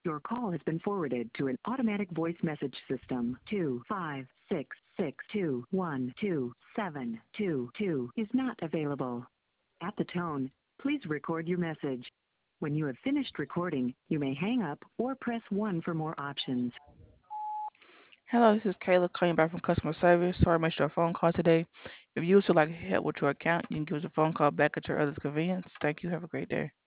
Your call has been forwarded to an automatic voice message system. 25662122722 is not available. At the tone, please record your message. When you have finished recording, you may hang up or press 1 for more options. Hello, this is Kayla calling back from customer service. Sorry I missed your phone call today. If you would like help with your account, you can give us a phone call back at your earliest convenience. Thank you. Have a great day.